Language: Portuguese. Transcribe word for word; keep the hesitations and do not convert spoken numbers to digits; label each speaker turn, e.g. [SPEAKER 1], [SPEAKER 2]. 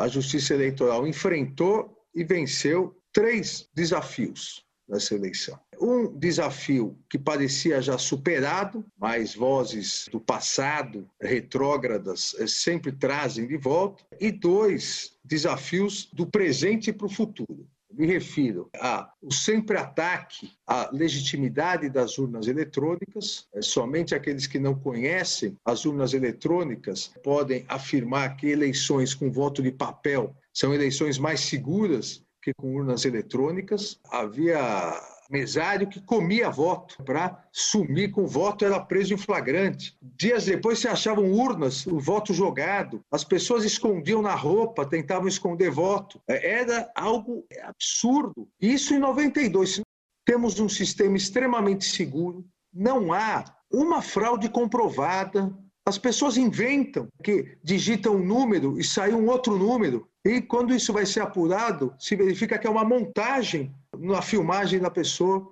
[SPEAKER 1] a Justiça Eleitoral enfrentou e venceu três desafios nessa eleição. Um desafio que parecia já superado, mas vozes do passado, retrógradas, sempre trazem de volta, e dois desafios do presente para o futuro. Me refiro ao sempre ataque à legitimidade das urnas eletrônicas. Somente aqueles que não conhecem as urnas eletrônicas podem afirmar que eleições com voto de papel são eleições mais seguras que com urnas eletrônicas. Havia mesário que comia voto para sumir com o voto, era preso em flagrante. Dias depois se achavam urnas, o voto jogado, as pessoas escondiam na roupa, tentavam esconder voto. Era algo absurdo. Isso em noventa e dois. Temos um sistema extremamente seguro, não há uma fraude comprovada. As pessoas inventam que digitam um número e sai um outro número. E quando isso vai ser apurado, se verifica que é uma montagem na filmagem da pessoa.